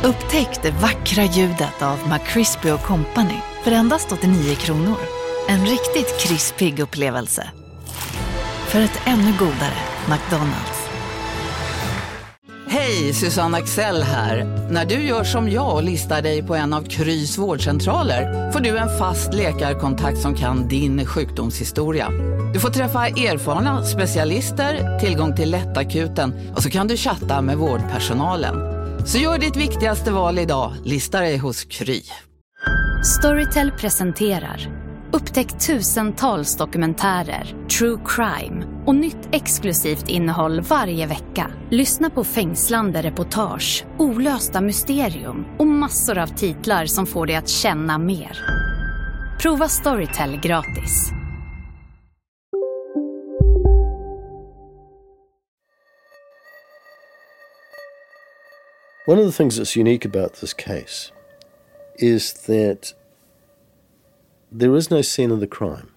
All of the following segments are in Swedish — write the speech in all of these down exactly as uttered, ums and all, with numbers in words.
Upptäck det vackra ljudet av McCrispy och Company för endast åttionio kronor. En riktigt krispig upplevelse. För ett ännu godare McDonald's. Hej, Susanne Axel här. När du gör som jag och listar dig på en av Krys vårdcentraler får du en fast läkarkontakt som kan din sjukdomshistoria. Du får träffa erfarna specialister, tillgång till lättakuten och så kan du chatta med vårdpersonalen. Så gör ditt viktigaste val idag, lista dig hos Kry. Storytel presenterar upptäck tusentals dokumentärer, true crime och nytt exklusivt innehåll varje vecka. Lyssna på fängslande reportage, olösta mysterium och massor av titlar som får dig att känna mer. Prova Storytel gratis. One of the things that's unique about this case is that there is no scene of the crime.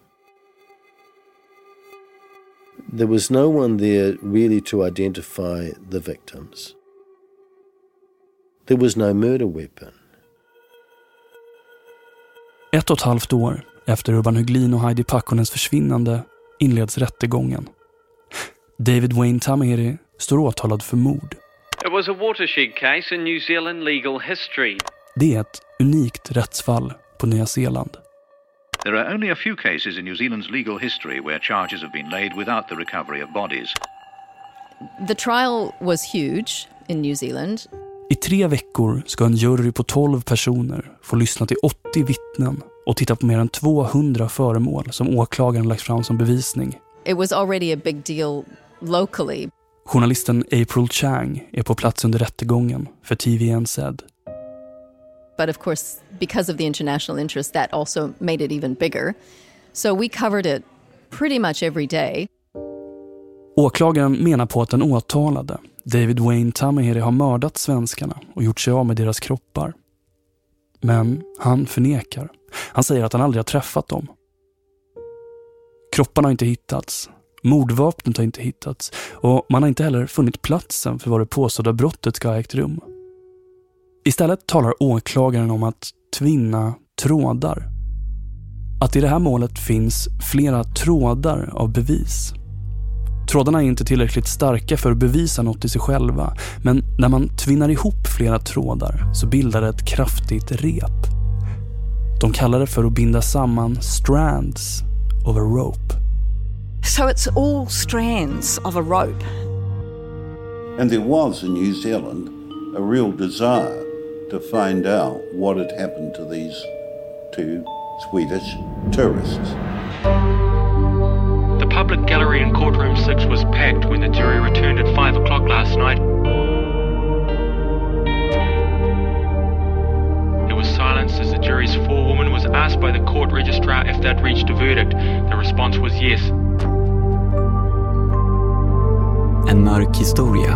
There was no one there really to identify the victims. There was no murder weapon. Ett och ett halvt år efter Urban Höglin och Heidi Pakkonens försvinnande inleds rättegången. David Wayne Tamahiri står åtalad för mord. It was a watershed case in New Zealand legal history. Det är ett unikt rättsfall på Nya Zeeland. There are only a few cases in New Zealand's legal history where charges have been laid without the recovery of bodies. The trial was huge in New Zealand. I tre veckor ska en jury på tolv personer få lyssna till åttio vittnen och titta på mer än tvåhundra föremål som åklagaren lagt fram som bevisning. It was already a big deal locally. Journalisten April Chang är på plats under rättegången för T V N Z. But of course, because of the international interest, that also made it even bigger. So we covered it pretty much every day. Åklagaren menar på att den åtalade, David Wayne Tamahiri, har mördat svenskarna och gjort sig av med deras kroppar. Men han förnekar. Han säger att han aldrig har träffat dem. Kropparna har inte hittats. Mordvapnet har inte hittats. Och man har inte heller funnit platsen för var det påstådda brottet ska ha ägt rum. Istället talar åklagaren om att tvinna trådar. Att i det här målet finns flera trådar av bevis. Trådarna är inte tillräckligt starka för att bevisa något i sig själva, men när man tvinnar ihop flera trådar så bildar det ett kraftigt rep. De kallar det för att binda samman strands of a rope. So it's all strands of a rope. And there was in New Zealand a real desire to find out what had happened to these two Swedish tourists. The public gallery in courtroom six was packed when the jury returned at five o'clock last night. There was silence as the jury's forewoman was asked by the court registrar if they'd reached a verdict. The response was yes. En mörk historia.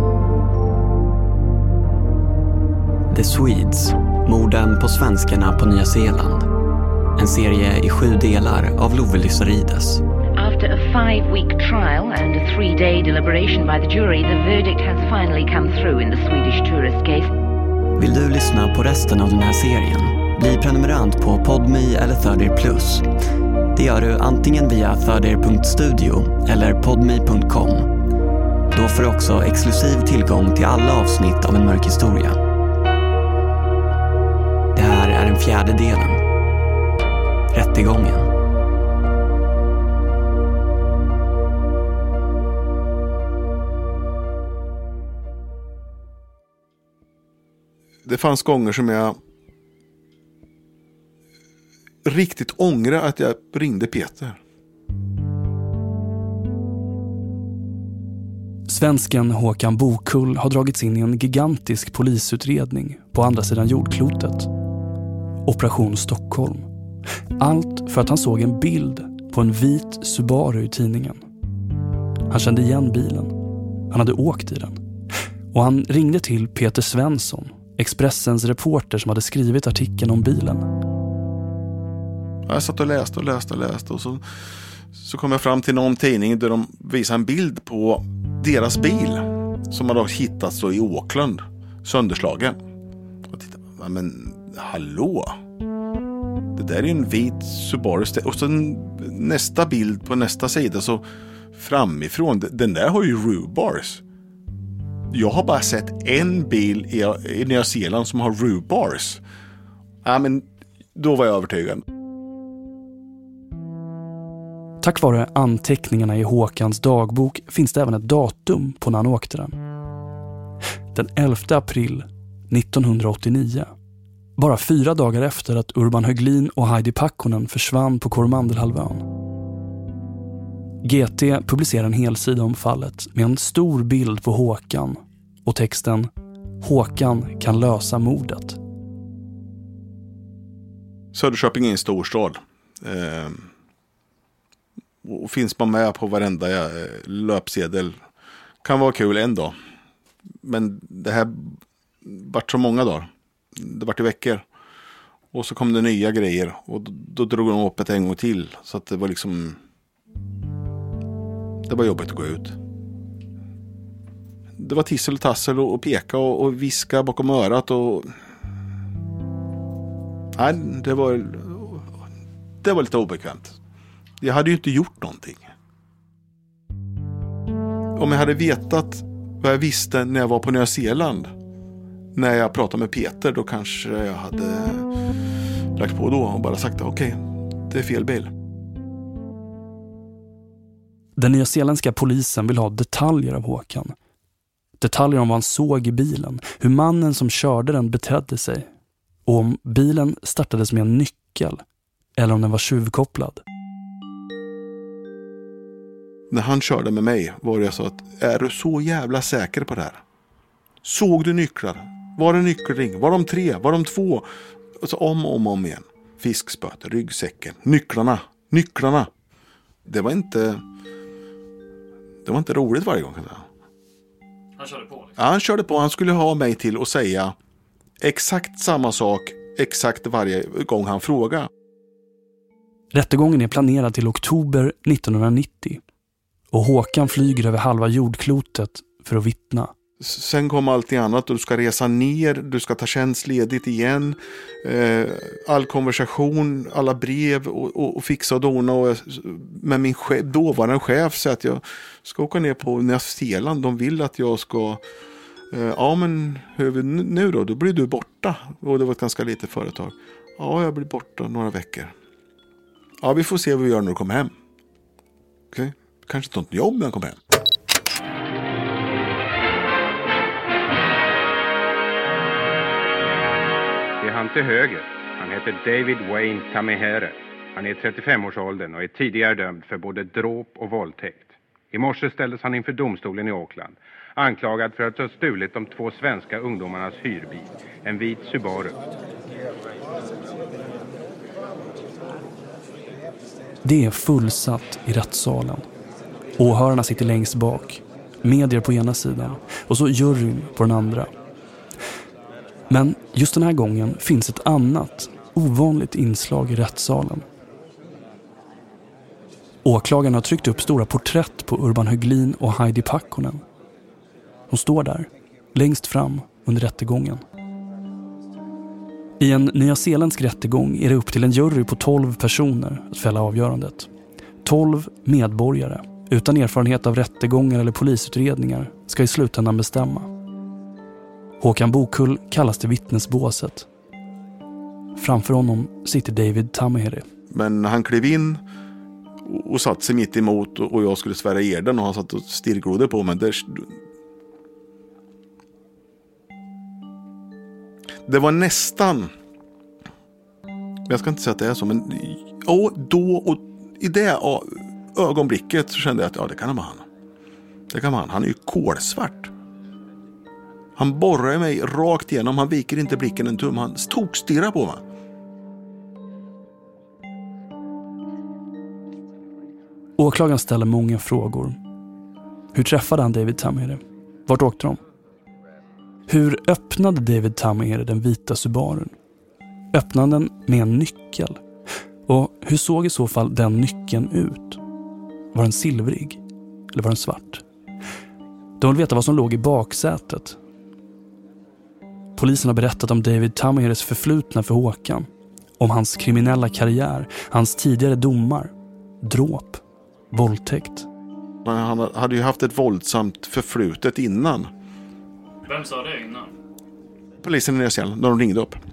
The Swedes, morden på svenskarna på Nya Zeeland. En serie i sju delar av Love Lysarides. After a five-week trial and a three-day deliberation by the jury, the verdict has finally come through in the Swedish tourist case. Vill du lyssna på resten av den här serien? Bli prenumerant på Podme eller Third Plus. Det gör du antingen via third punkt studio eller podme punkt com. Då får du också exklusiv tillgång till alla avsnitt av En mörk historia. Det här är den fjärde delen. Rättegången. Det fanns gånger som jag riktigt ångrar att jag ringde Peter. Svensken Håkan Bokull har dragits in i en gigantisk polisutredning på andra sidan jordklotet. Operation Stockholm. Allt för att han såg en bild på en vit Subaru i tidningen. Han kände igen bilen. Han hade åkt i den. Och han ringde till Peter Svensson, Expressens reporter som hade skrivit artikeln om bilen. Jag satt och läste och läste och läste och så, så kom jag fram till någon tidning där de visade en bild på deras bil som hade hittats då i Auckland, sönderslagen. Ja, men hallå? Det där är en vit Subaru. Och så nästa bild på nästa sida så framifrån. Den där har ju roof-bars. Jag har bara sett en bil i, i Nya Zeeland som har roof-bars. Ja, men då var jag övertygad. Tack vare anteckningarna i Håkans dagbok finns det även ett datum på när han åkte den. Den elfte april nittonhundraåttionio. Bara fyra dagar efter att Urban Höglin och Heidi Pakkonen försvann på Koromandelhalvön. G T publicerar en hel sida om fallet med en stor bild på Håkan och texten "Håkan kan lösa mordet". Söderköping är en storstad. Eh, och finns man med på varenda eh, löpsedel kan vara kul en dag. Men det här vart så många dagar. Det vart i veckor. Och så kom det nya grejer. Och då, då drog de upp ett en gång till. Så att det var liksom... Det var jobbigt att gå ut. Det var tissel och tassel och, och peka och, och viska bakom örat. Och... Nej, det var... Det var lite obekvämt. Jag hade ju inte gjort någonting. Om jag hade vetat vad jag visste när jag var på Nya Zeeland, när jag pratade med Peter, då kanske jag hade lagt på då och bara sagt okej, okay, det är fel bil. Den nyzeeländska polisen vill ha detaljer av Håkan. Detaljer om vad han såg i bilen, hur mannen som körde den betedde sig och om bilen startades med en nyckel eller om den var tjuvkopplad. När han körde med mig var det så att, är du så jävla säker på det här? Såg du nycklar? Var det nyckelring? Var de tre? Var de två? Alltså om och om, om igen. Fiskspöt, ryggsäcken, nycklarna, nycklarna. Det var inte det var inte roligt varje gång. Han körde på. Liksom. Ja, han körde på. Han skulle ha mig till att säga exakt samma sak exakt varje gång han frågade. Rättegången är planerad till oktober nittonhundranittio och Håkan flyger över halva jordklotet för att vittna. Sen kom allting annat och du ska resa ner, du ska ta tjänstledigt igen. Eh, all konversation, alla brev och, och, och fixa och dona. Och, med min chef, dåvarande chef så att jag ska åka ner på Nya Zeeland. De vill att jag ska... Eh, ja men hur, nu då? Då blir du borta. Och det var ett ganska litet företag. Ja, jag blir borta några veckor. Ja, vi får se vad vi gör när du kommer hem. Okej? Okay? Kanske inte något jobb när jag kommer hem. Det är han till höger. Han heter David Wayne Tamihere. Han är i trettiofem-årsåldern och är tidigare dömd för både dråp och våldtäkt. I morse ställdes han inför domstolen i Auckland, anklagad för att ha stulit de två svenska ungdomarnas hyrbil, en vit Subaru. Det är fullsatt i rättssalen. Åhörarna sitter längst bak, medier på ena sidan och så juryn på den andra. Men just den här gången finns ett annat, ovanligt inslag i rättssalen. Åklagaren har tryckt upp stora porträtt på Urban Höglin och Heidi Pakkonen. De står där, längst fram under rättegången. I en nyzeeländsk rättegång är det upp till en jury på tolv personer att fälla avgörandet. tolv medborgare, utan erfarenhet av rättegångar eller polisutredningar, ska i slutändan bestämma. Håkan Bokull kallas till vittnesbåset. Framför honom sitter David Tamihere. Men han klev in och satt sig mitt emot och jag skulle svära eden och han satt och stirrglodde på mig. Det, det var nästan, jag ska inte säga att det är så, men ja, då och i det ögonblicket så kände jag att ja, det kan vara han. Det kan vara han. Han är ju kolsvart. Han borrar mig rakt igenom. Han viker inte blicken en tum. Han tokstirrar på mig. Åklagaren ställer många frågor. Hur träffade han David Tamihere? Vart åkte de? Hur öppnade David Tamihere den vita Subarun? Öppnade den med en nyckel? Och hur såg i så fall den nyckeln ut? Var den silvrig? Eller var den svart? De vill veta vad som låg i baksätet. polisen har berättat om David Tamiheres förflutna för Håkan. Om hans kriminella karriär, hans tidigare domar, dråp, våldtäkt. Han hade ju haft ett våldsamt förflutet innan. Vem sa det innan? Polisen i Nya Zeeland, när de ringde upp.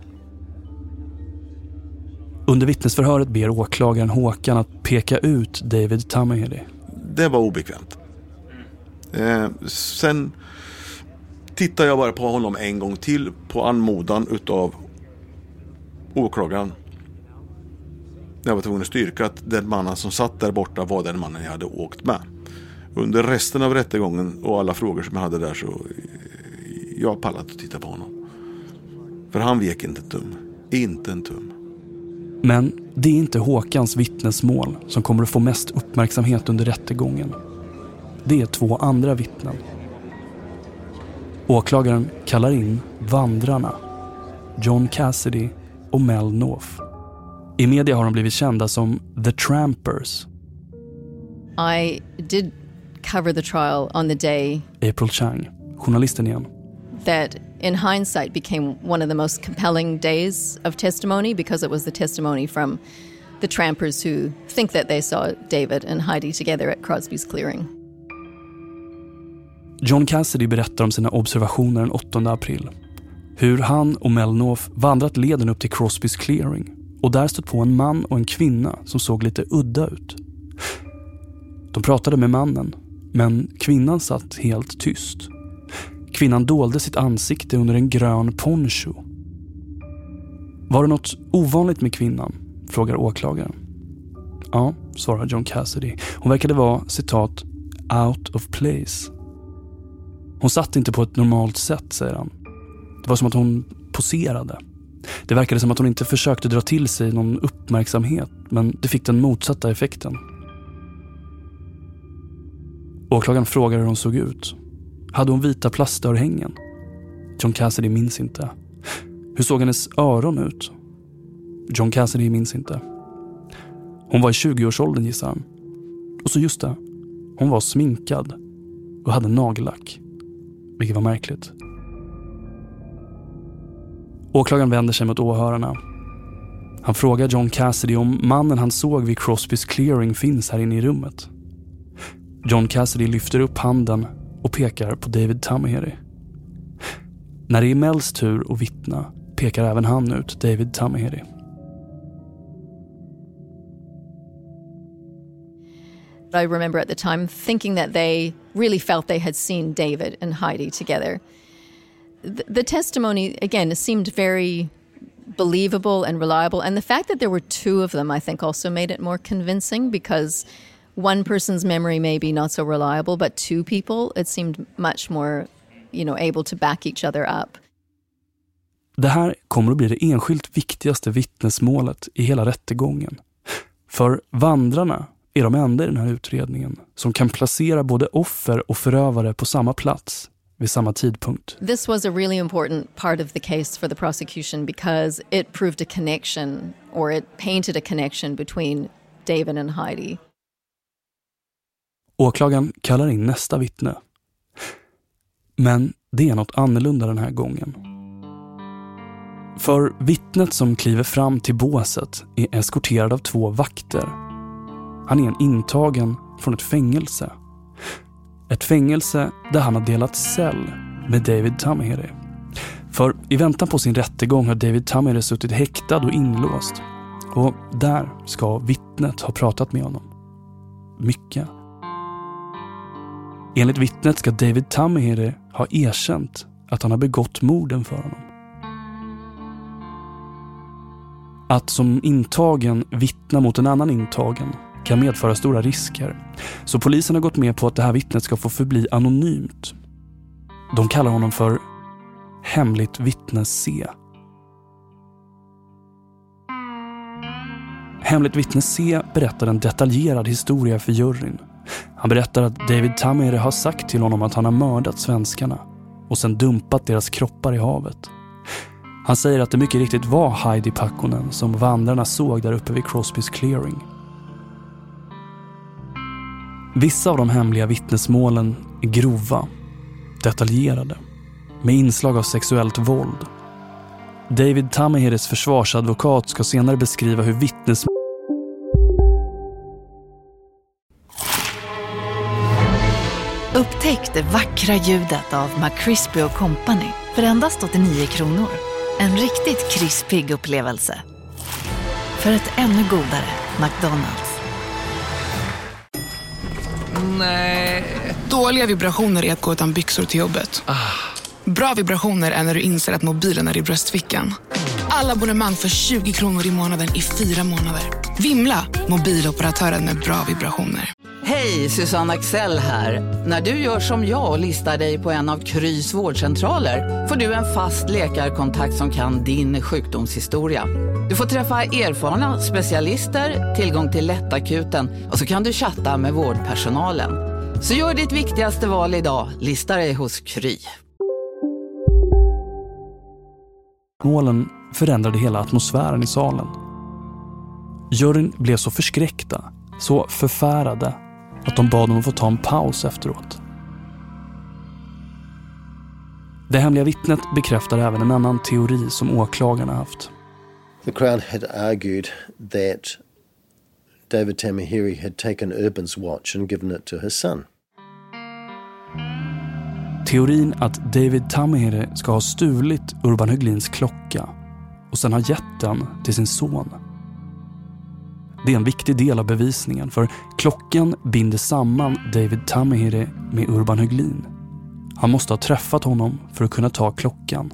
Under vittnesförhöret ber åklagaren Håkan att peka ut David Tamihere. Det var obekvämt. Eh, sen tittar jag bara på honom en gång till på anmodan utav åklagaren. Jag var tvungen att styrka att den mannen som satt där borta var den mannen jag hade åkt med. Under resten av rättegången och alla frågor som jag hade där så jag pallat att titta på honom. För han vek inte en tum. Inte en tum. Men det är inte Håkans vittnesmål som kommer att få mest uppmärksamhet under rättegången. Det är två andra vittnen. Åklagaren kallar in vandrarna, John Cassidy och Mel North. I media har de blivit kända som The Trampers. I did cover the trial on the day April Chang, journalisten igen. that in hindsight became one of the most compelling days of testimony because it was the testimony from the trampers who think that they saw David and Heidi together at Crosby's clearing. John Cassidy berättar om sina observationer den åttonde april. Hur han och Mel North vandrat leden upp till Crosby's clearing och där stött på en man och en kvinna som såg lite udda ut. De pratade med mannen, men kvinnan satt helt tyst. Kvinnan dolde sitt ansikte under en grön poncho. Var det något ovanligt med kvinnan? Frågar åklagaren. Ja, svarar John Cassidy. Hon verkade vara, citat, out of place. Hon satt inte på ett normalt sätt, säger han. Det var som att hon poserade. Det verkade som att hon inte försökte dra till sig någon uppmärksamhet, men det fick den motsatta effekten. Åklagaren frågar hur hon såg ut. Hade hon vita plastörhängen? John Cassidy minns inte. Hur såg hennes öron ut? John Cassidy minns inte. Hon var i tjugoårsåldern, gissar han. Och så just det, hon var sminkad och hade nagellack. Vilket var märkligt. Åklagaren vänder sig mot åhörarna. Han frågar John Cassidy om mannen han såg vid Crosby's clearing finns här inne i rummet. John Cassidy lyfter upp handen och pekar på David Tamihere. När det är Mels tur att vittna pekar även han ut David Tamihere. I remember at the time thinking that they really felt they had seen David and Heidi together. The, the testimony, again, seemed very believable and reliable. And the fact that there were two of them, I think, also made it more convincing because one person's memory may be not so reliable, but two people, it seemed much more, you know, able to back each other up. Det här kommer att bli det enskilt viktigaste vittnesmålet i hela rättegången. För vandrarna är de enda i den här utredningen som kan placera både offer och förövare på samma plats vid samma tidpunkt. This was a really important part of the case for the prosecution because it proved a connection, or it painted a connection between David and Heidi. Åklagaren kallar in nästa vittne. Men det är något annorlunda den här gången. För vittnet som kliver fram till båset är eskorterad av två vakter. Han är en intagen från ett fängelse. Ett fängelse där han har delat cell med David Tamihere. För i väntan på sin rättegång har David Tamihere suttit häktad och inlåst. Och där ska vittnet ha pratat med honom. Mycket. Enligt vittnet ska David Tamihere ha erkänt att han har begått morden för honom. Att som intagen vittna mot en annan intagen kan medföra stora risker. Så polisen har gått med på att det här vittnet ska få förbli anonymt. De kallar honom för hemligt vittne C. Hemligt vittne C berättar en detaljerad historia för juryn. Han berättar att David Tamihere har sagt till honom att han har mördat svenskarna och sen dumpat deras kroppar i havet. Han säger att det mycket riktigt var Heidi Pakkonen som vandrarna såg där uppe vid Crosby's clearing. Vissa av de hemliga vittnesmålen är grova, detaljerade, med inslag av sexuellt våld David Tamiheres försvarsadvokat ska senare beskriva hur vittnes... Upptäck det vackra ljudet av McCrispy och Company för endast åttionio kronor. En riktigt krispig upplevelse. För ett ännu godare McDonald's. Nej. Dåliga vibrationer är att gå utan byxor till jobbet. Ah. Bra vibrationer är när du inser att mobilen är i bröstfickan. Alla abonnemang för tjugo kronor i månaden i fyra månader. Vimla, mobiloperatören med bra vibrationer. Hej, Susanne Axel här. När du gör som jag och listar dig på en av Krys vårdcentraler får du en fast läkarkontakt som kan din sjukdomshistoria. Du får träffa erfarna specialister, tillgång till lättakuten och så kan du chatta med vårdpersonalen. Så gör ditt viktigaste val idag, lista dig hos Kry. Målen förändrade hela atmosfären i salen. Juryn blev så förskräckta, så förfärade att de bad dem att få ta en paus efteråt. Det hemliga vittnet bekräftar även en annan teori som åklagarna haft. The Crown had argued that David Tamihere had taken Urban's watch and given it to his son. Teorin att David Tamihere ska ha stulit Urban Höglins klocka och sen ha gett den till sin son. Det är en viktig del av bevisningen, för klockan binder samman David Tamihere med Urban Höglin. Han måste ha träffat honom för att kunna ta klockan.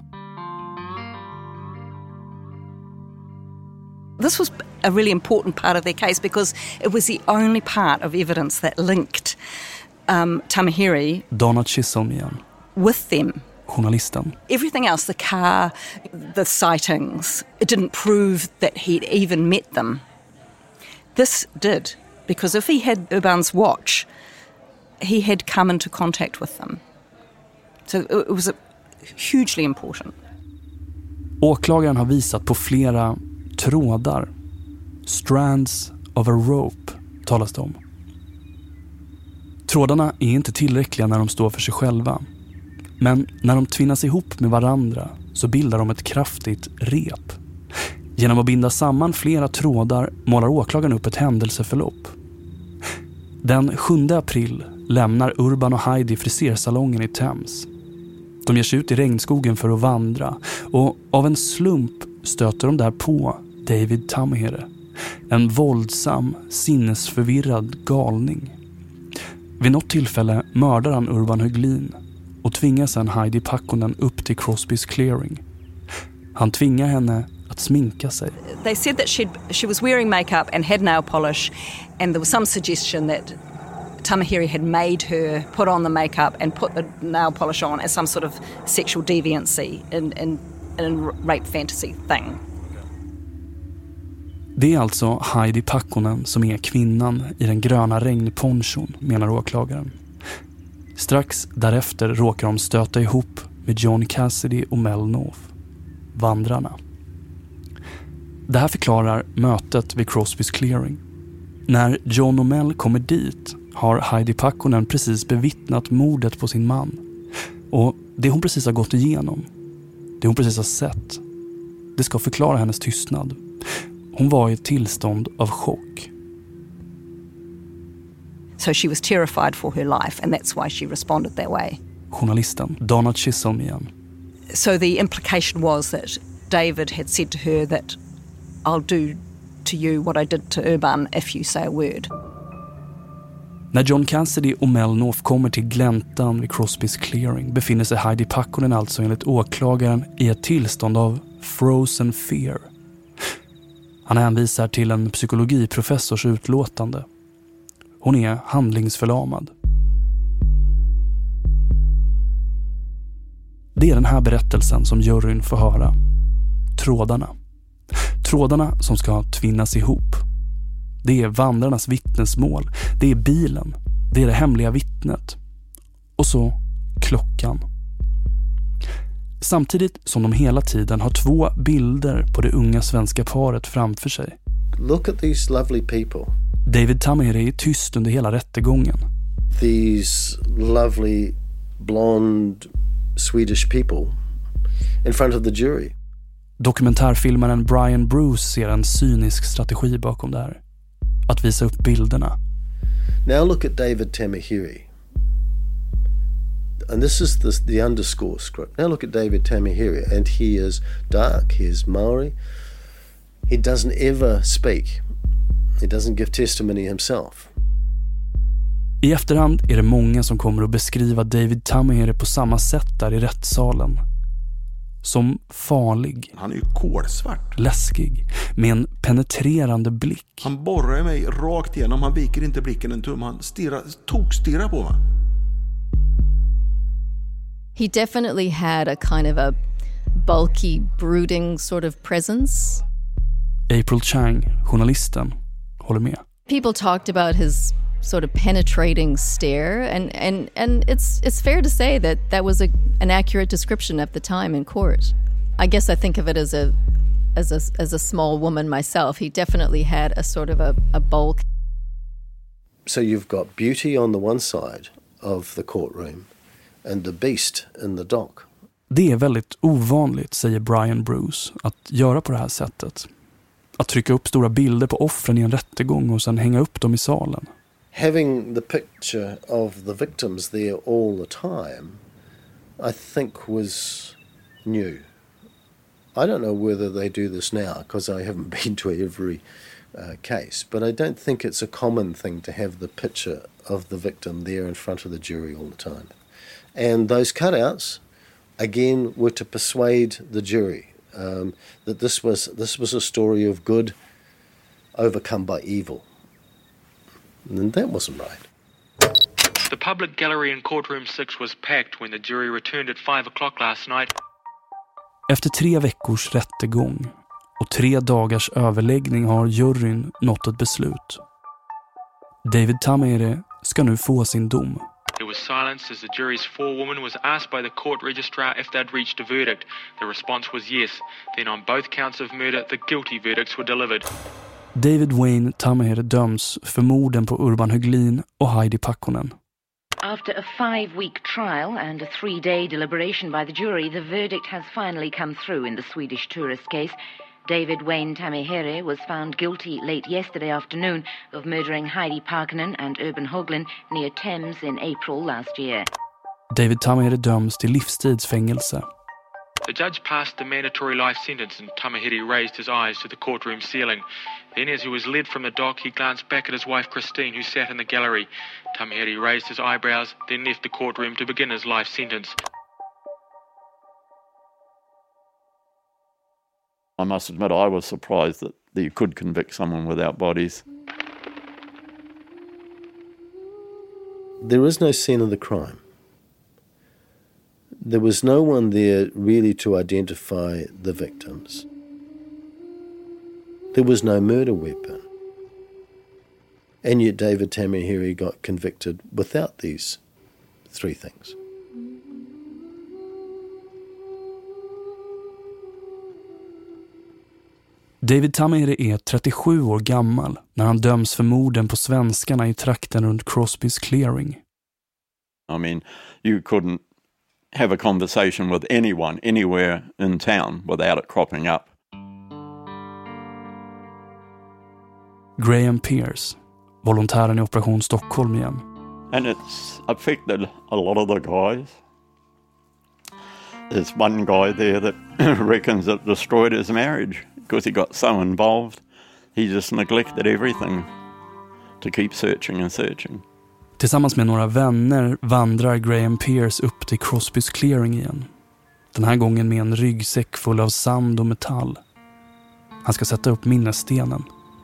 This was a really important part of their case because it was the only part of evidence that linked um, Tamihere Donna Chisholm igen. With them. Journalisten. Everything else, the car, the sightings, it didn't prove that he'd even met them. This did, because if he had Urban's watch, he had come into contact with them. So it was a hugely important. Åklagaren har visat på flera trådar. Strands of a rope talas det om. Trådarna är inte tillräckliga när de står för sig själva. Men när de tvinnas ihop med varandra så bildar de ett kraftigt rep. Genom att binda samman flera trådar målar åklagaren upp ett händelseförlopp. Den sjunde april lämnar Urban och Heidi frisersalongen i Thames. De ger sig ut i regnskogen för att vandra och av en slump stöter de där på David Tamihere. En våldsam, sinnesförvirrad galning. Vid något tillfälle mördar han Urban Höglin och tvingar sedan Heidi Pakkonen upp till Crosby's Clearing. Han tvingar henne att sminka sig. They said that she she was wearing makeup and had nail polish, and there was some suggestion that Tamihere had made her put on the makeup and put the nail polish on as some sort of sexual deviancy and and and rape fantasy thing. Det är alltså Heidi Pakkonen som är kvinnan i den gröna regnponchon, menar åklagaren. Strax därefter råkar de stöta ihop med John Cassidy och Mel North, vandrarna. Det här förklarar mötet vid Crosby's Clearing. När John och Mel kommer dit har Heidi Pakkonen precis bevittnat mordet på sin man. Och det hon precis har gått igenom, det hon precis har sett, det ska förklara hennes tystnad. Hon var i ett tillstånd av chock. So she was terrified for her life, and that's why she responded that way. Journalisten Donna Chisholm igen. So the implication was that David had said to her that I'll do to you what I did to Urban if you say a word. När John Cassidy och Mel North kommer till gläntan vid Crosby's Clearing befinner sig Heidi Pakkonen alltså enligt åklagaren i ett tillstånd av frozen fear. Han hänvisar till en psykologiprofessors utlåtande. Hon är handlingsförlamad. Det är den här berättelsen som juryn får höra. Trådarna. Trådarna som ska tvinnas ihop. Det är vandrarnas vittnesmål. Det är bilen. Det är det hemliga vittnet. Och så klockan. Samtidigt som de hela tiden har två bilder på det unga svenska paret framför sig. Look at these lovely people. David Tamihere är tyst under hela rättegången. These lovely blonde Swedish people in front of the jury. Dokumentärfilmaren Brian Bruce ser en cynisk strategi bakom det här. Att visa upp bilderna. Now look at David Tamahiri. And this is the, the underscore script. Now look at David Tamahiri, and he is dark, he is Maori. He doesn't ever speak. He doesn't give testimony himself. I efterhand är det många som kommer att beskriva David Tamahiri på samma sätt där i rättssalen. Som farlig. Han är ju kolsvart. Läskig. Med en penetrerande blick. Han borrar mig rakt igenom. Han viker inte blicken en tum. Han stirrar, tokstirrar på mig. He definitely had a kind of a bulky, brooding sort of presence. April Chang, journalisten, håller med. People talked about his sort of penetrating stare, and, and, and it's it's fair to say that that was a, an accurate description at the time in court. I guess I think of it as a as a as a small woman myself. He definitely had a sort of a, a bulk. So you've got beauty on the one side of the courtroom and the beast in the dock. Det är väldigt ovanligt, säger Brian Bruce, att göra på det här sättet. Att trycka upp stora bilder på offren i en rättegång och sen hänga upp dem i salen. Having the picture of the victims there all the time, I think was new. I don't know whether they do this now because I haven't been to every uh, case, but I don't think it's a common thing to have the picture of the victim there in front of the jury all the time. And those cutouts, again, were to persuade the jury um, that this was this was a story of good overcome by evil. And that wasn't right. The public gallery in courtroom six was packed when the jury returned at five o'clock last night. Efter tre veckors rättegång och tre dagars överläggning har juryn nått ett beslut. David Tamahiri ska nu få sin dom. There was silence as the jury's forewoman was asked by the court registrar if they'd reached a verdict. The response was yes. Then on both counts of murder, the guilty verdicts were delivered. David Wayne Tamahiri döms för morden på Urban Höglin och Heidi Pakkonen. After a five-week trial and a three-day deliberation by the jury, the verdict has finally come through in the Swedish tourist case. David Wayne Tamahiri was found guilty late yesterday afternoon of murdering Heidi Pakkonen and Urban Höglin near Thames in April last year. David Tamahiri döms till livstidsfängelse. The judge passed the mandatory life sentence and Tamahiri raised his eyes to the courtroom ceiling. Then as he was led from the dock, he glanced back at his wife Christine, who sat in the gallery. Tamahiri raised his eyebrows, then left the courtroom to begin his life sentence. I must admit I was surprised that you could convict someone without bodies. There is no scene of the crime. There was no one there really to identify the victims. There was no murder weapon. And yet David Tamahiri got convicted without these three things. David Tamahiri är trettiosju år gammal när han döms för morden på svenskarna i trakten runt Crosby's Clearing. I mean, you couldn't have a conversation with anyone anywhere in town without it cropping up. Graham Pierce, volontären i Operation Stockholm igen. And it's affected a lot of the guys. There's one guy there that reckons it destroyed his marriage because he got so involved. He just neglected everything to keep searching and searching. Tillsammans med några vänner vandrar Graham Pierce upp till Crosby's Clearing igen. Den här gången med en ryggsäck full av sand och metall. Han ska sätta upp minnesstenen.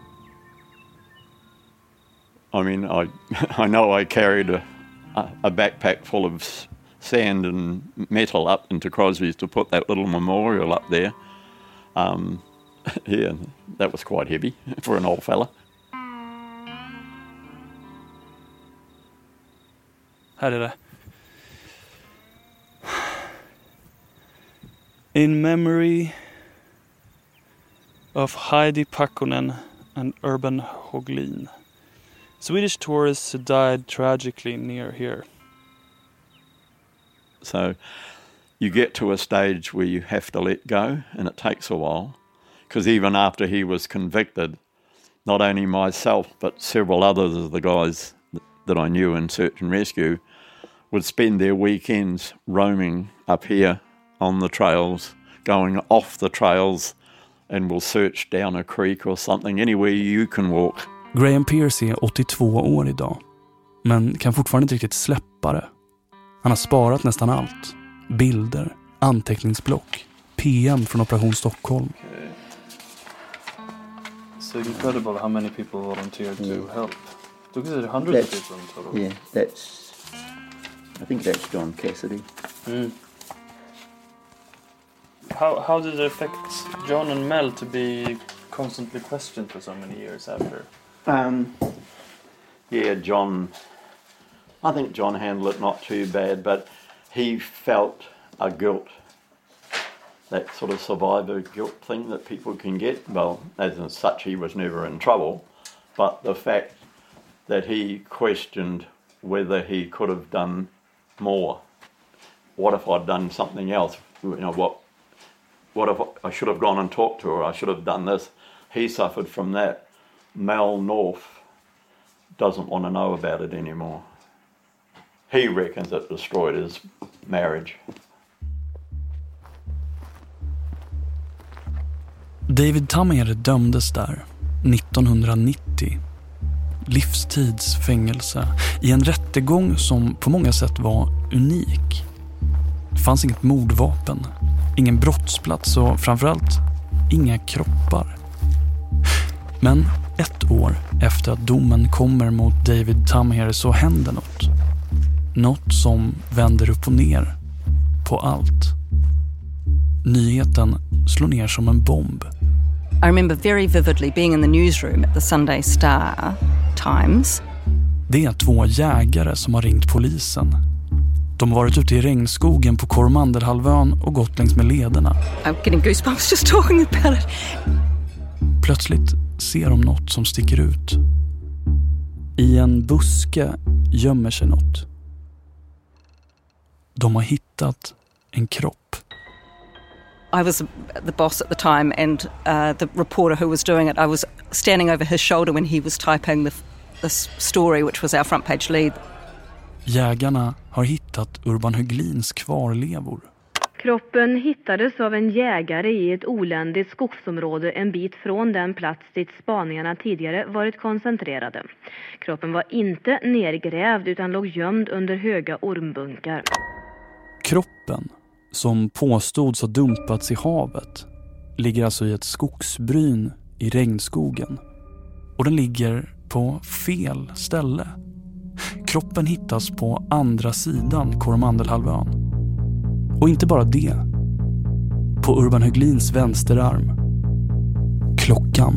I mean, I I know I carried a, a backpack full of sand and metal up into Crosby's to put that little memorial up there. Um, yeah, that was quite heavy for an old fella. Här är det. In memory of Heidi Pakkonen and Urban Höglin, Swedish tourists who died tragically near here. So you get to a stage where you have to let go, and it takes a while. Because even after he was convicted, not only myself but several others of the guys that I knew in search and rescue would spend their weekends roaming up here on the trails, going off the trails, and will search down a creek or something, anywhere you can walk. Graham Pierce är åttiotvå år idag, men kan fortfarande inte riktigt släppa det. Han har sparat nästan allt. Bilder, anteckningsblock, P M från Operation Stockholm. Okay. It's incredible how many people volunteered yeah. to help. Because there are hundreds that's, of people in total. Yeah, that's, I think that's John Cassidy. Mm. How how did it affect John and Mel to be constantly questioned for so many years after? Um, yeah, John, I think John handled it not too bad, but he felt a guilt, that sort of survivor guilt thing that people can get. Well, as in such, he was never in trouble, but the fact that he questioned whether he could have done more. What if I'd done something else? You know, what what if I should have gone and talked to her? I should have done this. He suffered from that. Mel North doesn't want to know about it anymore. He reckons it destroyed his marriage. David Tamere dömdes där nittonhundranittio. Livstidsfängelse i en rättegång som på många sätt var unik. Det fanns inget mordvapen, ingen brottsplats och framförallt inga kroppar. Men ett år efter att domen kommer mot David Tamere så händer något. Något som vänder upp och ner på allt. Nyheten slår ner som en bomb. I remember very vividly being in the newsroom at the Sunday Star Times. Det är två jägare som har ringt polisen. De har varit ute i regnskogen på Coromandel-halvön och gått längs med lederna. I'm getting goosebumps just talking about it. Plötsligt ser de något som sticker ut. I en buske gömmer sig något. De har hittat en kropp. I was the boss at the time, and uh, the reporter who was doing it, I was standing over his shoulder when he was typing the, the story, which was our front page lead. Jägarna har hittat Urban Höglins kvarlevor. Kroppen hittades av en jägare i ett oländigt skogsområde en bit från den plats dit spaningarna tidigare varit koncentrerade. Kroppen var inte nergrävd utan låg gömd under höga ormbunkar. Kroppen, som påstods ha dumpats i havet, ligger alltså i ett skogsbryn i regnskogen. Och den ligger på fel ställe. Kroppen hittas på andra sidan Coromandel-halvön. Och inte bara det. På Urban Höglins vänsterarm. Klockan.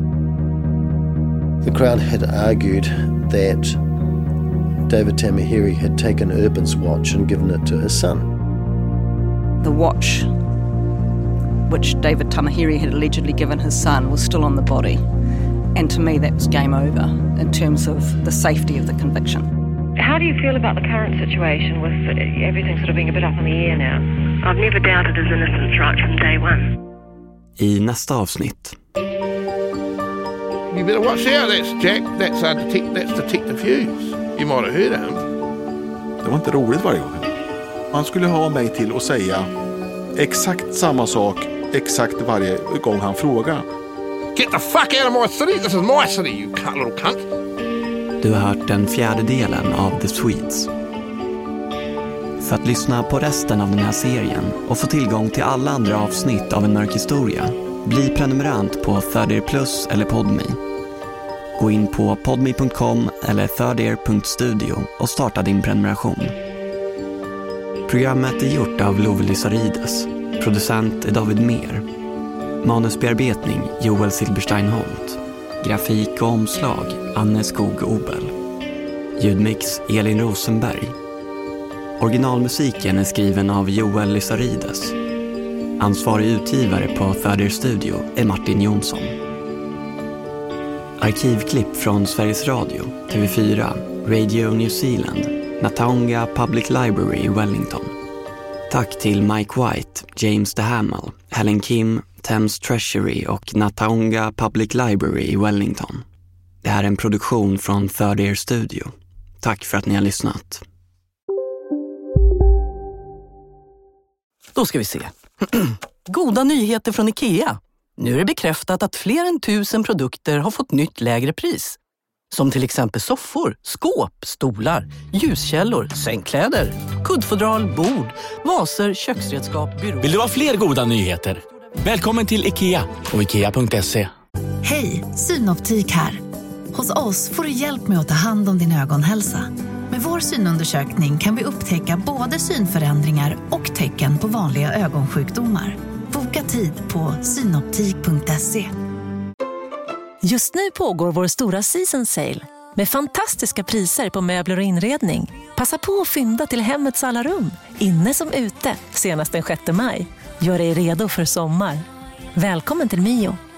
The Crown had argued that David Tamahiri had taken Urban's watch and given it to his son. The watch, which David Tamahiri had allegedly given his son, was still on the body. And to me that was game over in terms of the safety of the conviction. How do you feel about the current situation with everything sort of being a bit up in the air now? I've never doubted his innocence right from day one. I nästa avsnitt. You better watch out, that's Jack, that's, uh, detect, that's Detective Hughes. You might have heard of him. Det var inte roligt varje gång. Han skulle ha mig till att säga exakt samma sak exakt varje gång han frågar. Get the fuck out of my city, this is my city, you cut little cunt. Du har hört den fjärde delen av The Swedes. För att lyssna på resten av den här serien och få tillgång till alla andra avsnitt av En mörk historia, bli prenumerant på Third Ear Plus eller Podme. Gå in på podme punkt com eller third ear punkt studio och starta din prenumeration. Programmet är gjort av Love Lysarides. Producent är David Mer. Manusbearbetning Joel Silberstein Holt. Grafik och omslag Anne Skog Obel. Ljudmix Elin Rosenberg. Originalmusiken är skriven av Joel Lysarides. Ansvarig utgivare på Third Ear Studio är Martin Jonsson. Arkivklipp från Sveriges Radio, T V fyra, Radio New Zealand, Nataonga Public Library i Wellington. Tack till Mike White, James DeHamel, Helen Kim, Thames Treasury och Nataonga Public Library i Wellington. Det här är en produktion från Third Ear Studio. Tack för att ni har lyssnat. Då ska vi se. Goda nyheter från IKEA. Nu är det bekräftat att fler än tusen produkter har fått nytt lägre pris. Som till exempel soffor, skåp, stolar, ljuskällor, sängkläder, kuddfodral, bord, vaser, köksredskap, byrå. Vill du ha fler goda nyheter? Välkommen till IKEA och ikea punkt se. Hej, Synoptik här. Hos oss får du hjälp med att ta hand om din ögonhälsa. Med vår synundersökning kan vi upptäcka både synförändringar och tecken på vanliga ögonsjukdomar. Boka tid på synoptik punkt se. Just nu pågår vår stora season sale med fantastiska priser på möbler och inredning. Passa på att fynda till hemmets alla rum, inne som ute, senast den sjätte maj. Gör dig redo för sommar. Välkommen till Mio.